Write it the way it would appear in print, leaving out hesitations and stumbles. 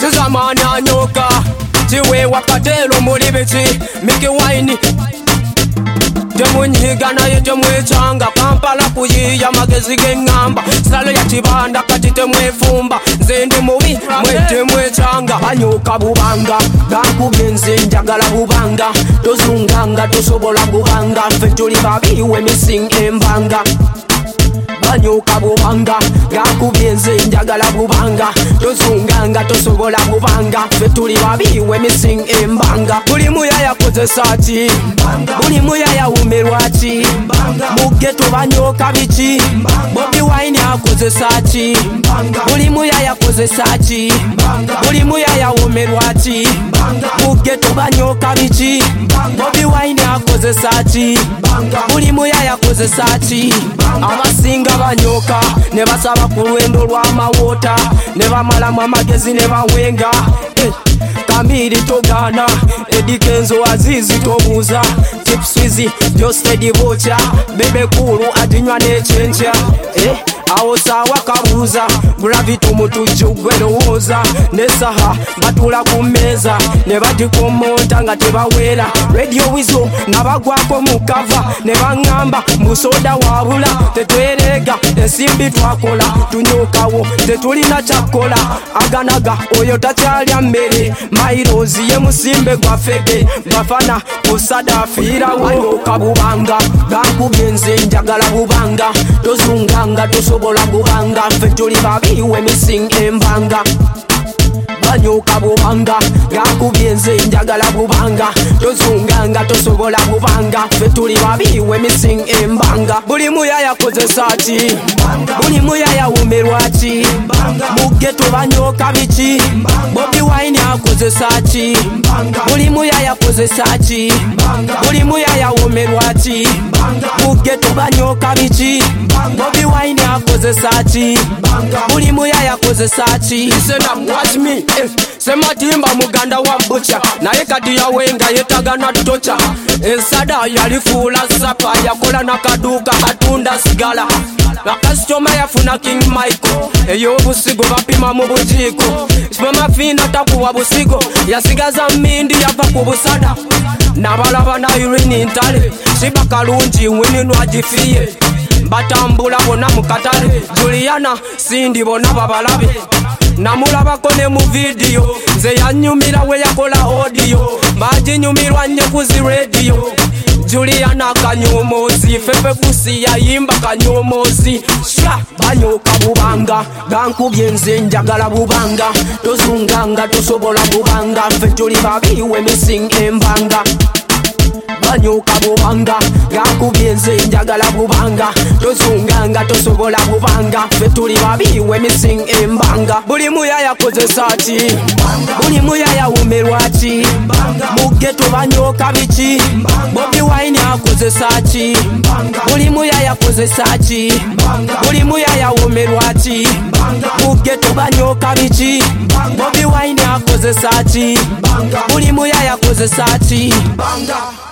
sizamani anyoka tiwe wakatelo muri biki Mickey Wine temunyiga naye temwechanga Kampala kuyiya magezi g'engamba salo ya kibanda kati temwefumba nze ndi mubi mwe temwechanga banyoka bubanga gankubye nze njagala bubanga tozunganga tosobola bubanga ffe tuli babiwe missing embanga banyoka bubanga gankubye nze njagala bubanga tozunganga tosobola bubanga ffe tuli babiwe missing embanga buli muyaya kozesa ki buli muyaya wumerwa ki mu ghetto banyoka biki Bobi Wine akozesa ki buli muyaya kozesa ki buli muyaya wumerwa ki mu ghetto banyoka biki Bobi Wine akozesa ki buli muyaya akozesa ki abasinga banyoka ne basaba ku lwendo lw'amawota ne bamalamu amagezi ne bawenga Kamiri togana Edikenzo Azizi tobuza Tipswizi Jostedi Bocha Bebe Kuru atinywa nechencha awo sawa kabuza Gravito mutuju gwerowoza Nesaha batula kumeza ne batikomonta nga tebawera Radio Wizo nabagwako mukava ne bangamba musoda wabula tetwerega ensimbi twakola tunyokawo tetulina kyakola aganaga oyo takyalya mmere Mairozi ye musimbe gwa fege bafana kusada afirawo banyoka bubanga gankubye nze njagala bubanga tozunganga tosobola bubanga ffe tuli babiwe missing embanga banyoka bubanga gankubye nze njagala bubanga tozunganga tosobola bubanga ffe tuli babiwe missing embanga buli muyaya kozesa ki buli muyaya wumerwa ki mu ghetto banyoka biki Bobi Wine akozesa ki buli muyaya akozesa ki buli muyaya wumerwa ki mu ghetto banyoka biki Bobi Wine akozesa ki buli muyaya akozesa ki watch me Sematimba muganda wa butcher naye kati yawenga yetagana tocha ensada yalifuula sapa yakola nakaduka katunda sigala bakasitoma yafuna King Michael ey'obusigo bapima mu bujiiko simama fina takuwa busigo yasigaza mmindi yava ku busada nabalaba na Irene Ntale siba kalungi weninwa gifiye batambula bona mu katale Juliana Sindi bona babalabe namulabako ne mu video nze yanyumira we yakola audio baginyumirwa nnyo ku zi radio Juliana Kanyomozi fefe kusi yayimba Kanyomozi sha banyoka bubanga gankubye nze njagala bubanga tozunganga tosobola bubanga ffe tuli babiwe missing embanga banyoka bubanga gankubye nze njagala bubanga tozunganga tosobola bubanga ffe tuli babiwe missing embanga buli muyaya kozesa ki buli muyaya wumerwa ki mu ghetto banyoka biki Bobi Wine akozesa ki buli muyaya akozesa ki buli muyaya wumerwa ki mu ghetto banyoka biki Bobi Wine akozesa ki buli muyaya akozesa ki